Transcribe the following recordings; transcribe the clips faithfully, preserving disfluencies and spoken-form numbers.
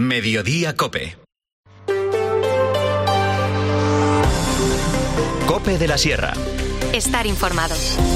Mediodía Cope. Cope de la Sierra. Estar informado.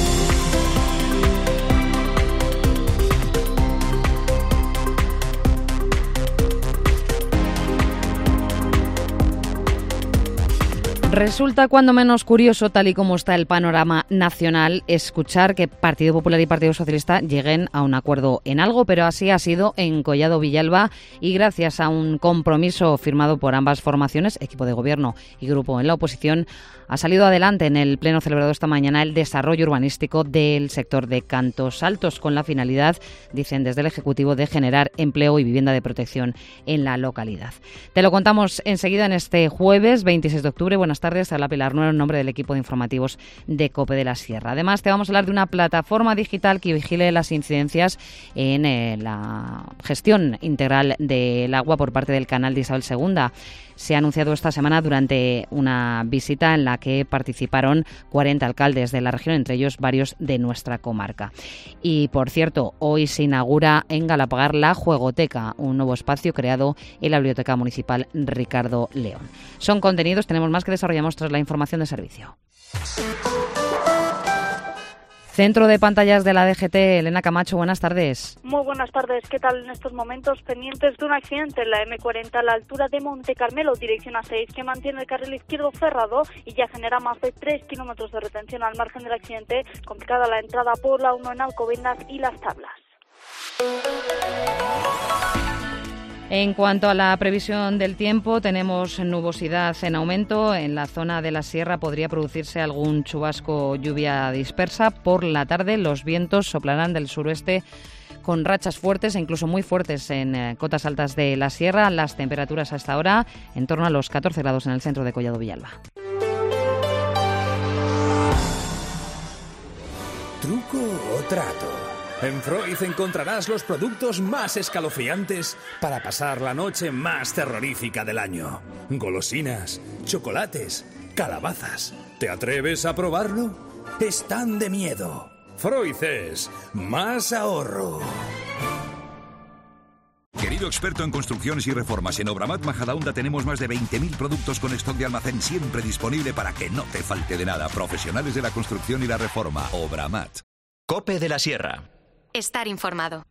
Resulta cuando menos curioso, tal y como está el panorama nacional, escuchar que Partido Popular y Partido Socialista lleguen a un acuerdo en algo, pero así ha sido en Collado Villalba y gracias a un compromiso firmado por ambas formaciones, equipo de gobierno y grupo en la oposición, ha salido adelante en el pleno celebrado esta mañana el desarrollo urbanístico del sector de Cantos Altos, con la finalidad, dicen desde el Ejecutivo, de generar empleo y vivienda de protección en la localidad. Te lo contamos enseguida en este jueves veintiséis de octubre. Buenas tardes, habla Pilar Nuero en nombre del equipo de informativos de Cope de la Sierra. Además, te vamos a hablar de una plataforma digital que vigile las incidencias en eh, la gestión integral del agua por parte del canal de Isabel segunda. Se ha anunciado esta semana durante una visita en la que participaron cuarenta alcaldes de la región, entre ellos varios de nuestra comarca. Y, por cierto, hoy se inaugura en Galapagar la Juegoteca, un nuevo espacio creado en la Biblioteca Municipal Ricardo León. Son contenidos, tenemos más que desarrollamos tras la información de servicio. Centro de pantallas de la D G T, Elena Camacho, buenas tardes. Muy buenas tardes, ¿qué tal en estos momentos? Pendientes de un accidente en la eme cuarenta a la altura de Monte Carmelo, dirección A seis, que mantiene el carril izquierdo cerrado y ya genera más de tres kilómetros de retención al margen del accidente, complicada la entrada por la uno en Alcobendas y Las Tablas. En cuanto a la previsión del tiempo, tenemos nubosidad en aumento. En la zona de la sierra podría producirse algún chubasco o lluvia dispersa. Por la tarde los vientos soplarán del suroeste con rachas fuertes e incluso muy fuertes en eh, cotas altas de la sierra. Las temperaturas hasta ahora en torno a los catorce grados en el centro de Collado Villalba. ¿Truco o trato? En Freud encontrarás los productos más escalofriantes para pasar la noche más terrorífica del año. Golosinas, chocolates, calabazas. ¿Te atreves a probarlo? Están de miedo. Freud es más ahorro. Querido experto en construcciones y reformas, en Obramat Majadahonda tenemos más de veinte mil productos con stock de almacén siempre disponible para que no te falte de nada. Profesionales de la construcción y la reforma. Obramat. Cope de la Sierra. Estar informado.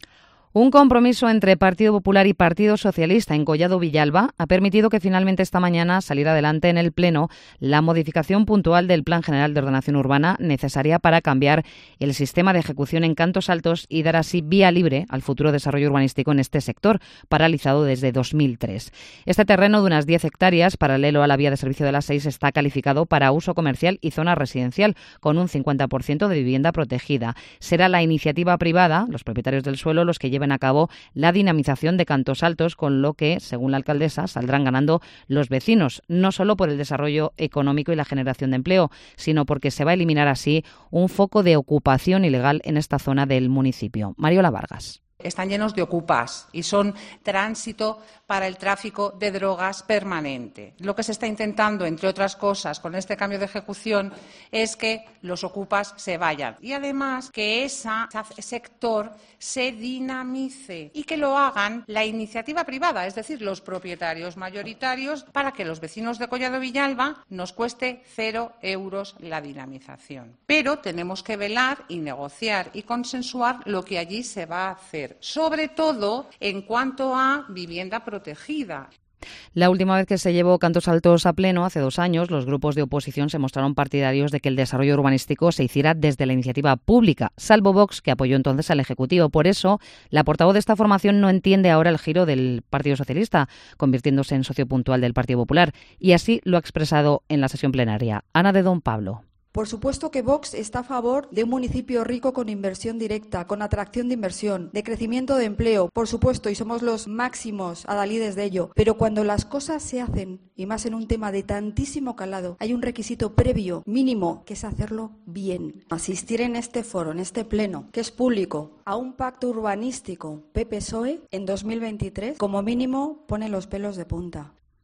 Un compromiso entre Partido Popular y Partido Socialista en Collado Villalba ha permitido que finalmente esta mañana saliera adelante en el Pleno la modificación puntual del Plan General de Ordenación Urbana necesaria para cambiar el sistema de ejecución en Cantos Altos y dar así vía libre al futuro desarrollo urbanístico en este sector, paralizado desde dos mil tres. Este terreno de unas diez hectáreas, paralelo a la vía de servicio de las seis, está calificado para uso comercial y zona residencial, con un cincuenta por ciento de vivienda protegida. Será la iniciativa privada, los propietarios del suelo, los que lleven a cabo la dinamización de Cantos Altos, con lo que, según la alcaldesa, saldrán ganando los vecinos, no solo por el desarrollo económico y la generación de empleo, sino porque se va a eliminar así un foco de ocupación ilegal en esta zona del municipio. Mariola Vargas. Están llenos de ocupas y son tránsito para el tráfico de drogas permanente. Lo que se está intentando, entre otras cosas, con este cambio de ejecución es que los ocupas se vayan y además que ese sector se dinamice y que lo hagan la iniciativa privada, es decir, los propietarios mayoritarios, para que los vecinos de Collado Villalba nos cueste cero euros la dinamización. Pero tenemos que velar y negociar y consensuar lo que allí se va a hacer, sobre todo en cuanto a vivienda protegida. La última vez que se llevó Cantos Altos a pleno, hace dos años, los grupos de oposición se mostraron partidarios de que el desarrollo urbanístico se hiciera desde la iniciativa pública, salvo Vox, que apoyó entonces al Ejecutivo. Por eso, la portavoz de esta formación no entiende ahora el giro del Partido Socialista, convirtiéndose en socio puntual del Partido Popular, y así lo ha expresado en la sesión plenaria. Ana de Don Pablo. Por supuesto que Vox está a favor de un municipio rico con inversión directa, con atracción de inversión, de crecimiento de empleo, por supuesto, y somos los máximos adalides de ello. Pero cuando las cosas se hacen, y más en un tema de tantísimo calado, hay un requisito previo, mínimo, que es hacerlo bien. Asistir en este foro, en este pleno, que es público, a un pacto urbanístico P P-P S O E en dos mil veintitrés, como mínimo pone los pelos de punta.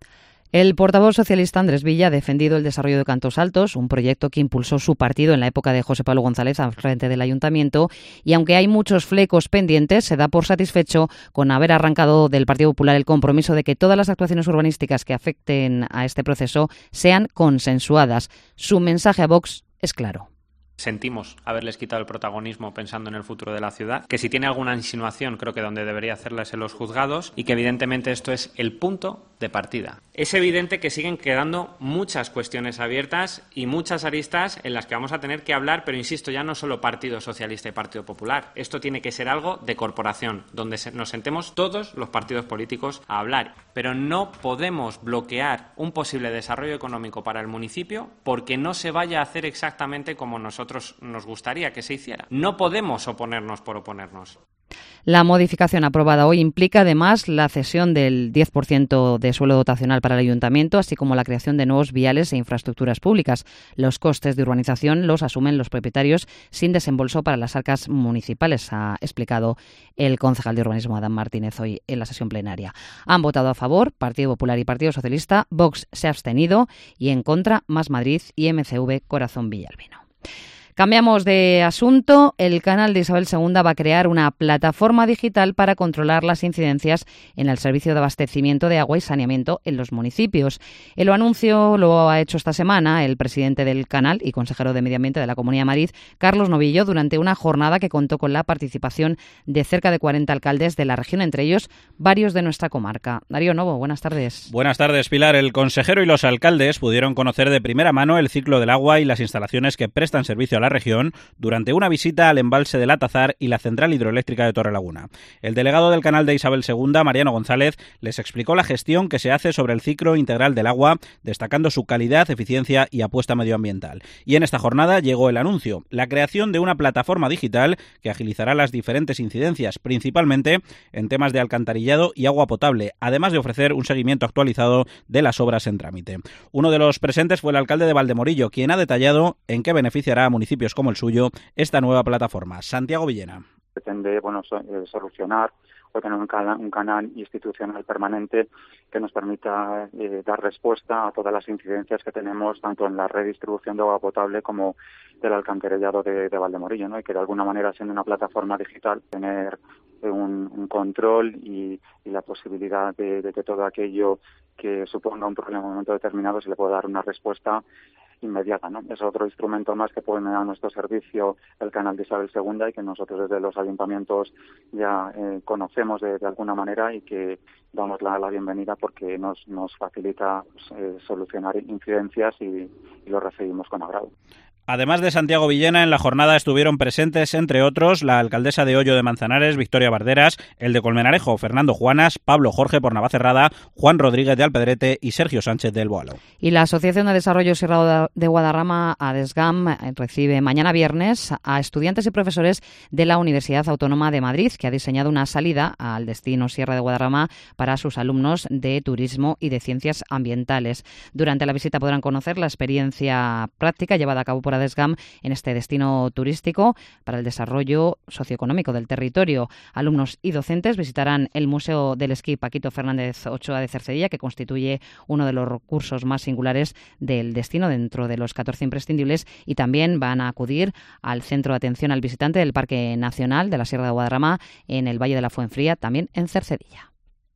El portavoz socialista Andrés Villa ha defendido el desarrollo de Cantos Altos, un proyecto que impulsó su partido en la época de José Pablo González al frente del ayuntamiento, y aunque hay muchos flecos pendientes, se da por satisfecho con haber arrancado del Partido Popular el compromiso de que todas las actuaciones urbanísticas que afecten a este proceso sean consensuadas. Su mensaje a Vox es claro. Sentimos haberles quitado el protagonismo pensando en el futuro de la ciudad, que si tiene alguna insinuación creo que donde debería hacerla es en los juzgados y que evidentemente esto es el punto de partida. Es evidente que siguen quedando muchas cuestiones abiertas y muchas aristas en las que vamos a tener que hablar, pero insisto, ya no solo Partido Socialista y Partido Popular. Esto tiene que ser algo de corporación, donde nos sentemos todos los partidos políticos a hablar. Pero no podemos bloquear un posible desarrollo económico para el municipio porque no se vaya a hacer exactamente como nosotros nos gustaría que se hiciera. No podemos oponernos por oponernos. La modificación aprobada hoy implica además la cesión del diez por ciento de suelo dotacional para el ayuntamiento, así como la creación de nuevos viales e infraestructuras públicas. Los costes de urbanización los asumen los propietarios sin desembolso para las arcas municipales, ha explicado el concejal de urbanismo Adán Martínez hoy en la sesión plenaria. Han votado a favor Partido Popular y Partido Socialista, Vox se ha abstenido y en contra Más Madrid y M C V Corazón Villalbino. Cambiamos de asunto. El canal de Isabel segunda va a crear una plataforma digital para controlar las incidencias en el servicio de abastecimiento de agua y saneamiento en los municipios. El anuncio lo ha hecho esta semana el presidente del canal y consejero de Medio Ambiente de la Comunidad de Madrid, Carlos Novillo, durante una jornada que contó con la participación de cerca de cuarenta alcaldes de la región, entre ellos varios de nuestra comarca. Darío Novo, buenas tardes. Buenas tardes, Pilar. El consejero y los alcaldes pudieron conocer de primera mano el ciclo del agua y las instalaciones que prestan servicio a la región durante una visita al embalse del Atazar y la central hidroeléctrica de Torrelaguna. El delegado del canal de Isabel segunda, Mariano González, les explicó la gestión que se hace sobre el ciclo integral del agua, destacando su calidad, eficiencia y apuesta medioambiental. Y en esta jornada llegó el anuncio, la creación de una plataforma digital que agilizará las diferentes incidencias, principalmente en temas de alcantarillado y agua potable, además de ofrecer un seguimiento actualizado de las obras en trámite. Uno de los presentes fue el alcalde de Valdemorillo, quien ha detallado en qué beneficiará a municipios como el suyo esta nueva plataforma. Santiago Villena. Pretende bueno, solucionar o tener un canal, un canal institucional permanente que nos permita eh, dar respuesta a todas las incidencias que tenemos tanto en la redistribución de agua potable como del alcantarillado de, de Valdemorillo, ¿no? Y que de alguna manera, siendo una plataforma digital, tener un, un control y, y la posibilidad de, de que todo aquello que suponga un problema en un momento determinado se le pueda dar una respuesta inmediata, ¿no? Es otro instrumento más que pone a nuestro servicio el canal de Isabel segunda y que nosotros desde los ayuntamientos ya eh, conocemos de, de alguna manera y que damos la, la bienvenida porque nos, nos facilita pues, eh, solucionar incidencias y, y lo recibimos con agrado. Además de Santiago Villena, en la jornada estuvieron presentes, entre otros, la alcaldesa de Hoyo de Manzanares, Victoria Barderas, el de Colmenarejo, Fernando Juanas, Pablo Jorge por Navacerrada, Juan Rodríguez de Alpedrete y Sergio Sánchez del Boalo. Y la Asociación de Desarrollo Sierra de Guadarrama, ADESGAM, recibe mañana viernes a estudiantes y profesores de la Universidad Autónoma de Madrid, que ha diseñado una salida al destino Sierra de Guadarrama para sus alumnos de Turismo y de Ciencias Ambientales. Durante la visita podrán conocer la experiencia práctica llevada a cabo por ADESGAM en este destino turístico para el desarrollo socioeconómico del territorio. Alumnos y docentes visitarán el Museo del Esquí Paquito Fernández Ochoa de Cercedilla, que constituye uno de los recursos más singulares del destino dentro de los catorce imprescindibles, y también van a acudir al Centro de Atención al Visitante del Parque Nacional de la Sierra de Guadarrama en el Valle de la Fuenfría, también en Cercedilla.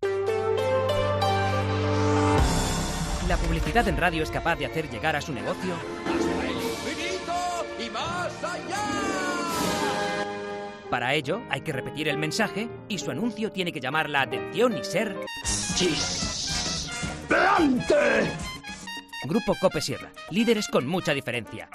La publicidad en radio es capaz de hacer llegar a su negocio y más allá. Para ello, hay que repetir el mensaje y su anuncio tiene que llamar la atención y ser... ¡Plante! Grupo Cope Sierra, líderes con mucha diferencia.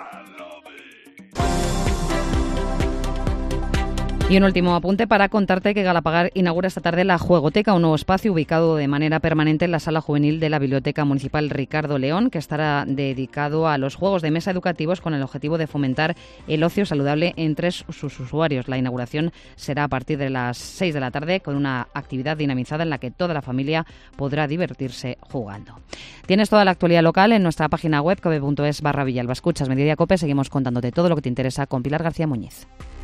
Y un último apunte para contarte que Galapagar inaugura esta tarde la Juegoteca, un nuevo espacio ubicado de manera permanente en la sala juvenil de la Biblioteca Municipal Ricardo León, que estará dedicado a los juegos de mesa educativos con el objetivo de fomentar el ocio saludable entre sus usuarios. La inauguración será a partir de las seis de la tarde con una actividad dinamizada en la que toda la familia podrá divertirse jugando. Tienes toda la actualidad local en nuestra página web cope punto es barra Villalba. Escuchas Mediodía Cope, seguimos contándote todo lo que te interesa con Pilar García Muñiz.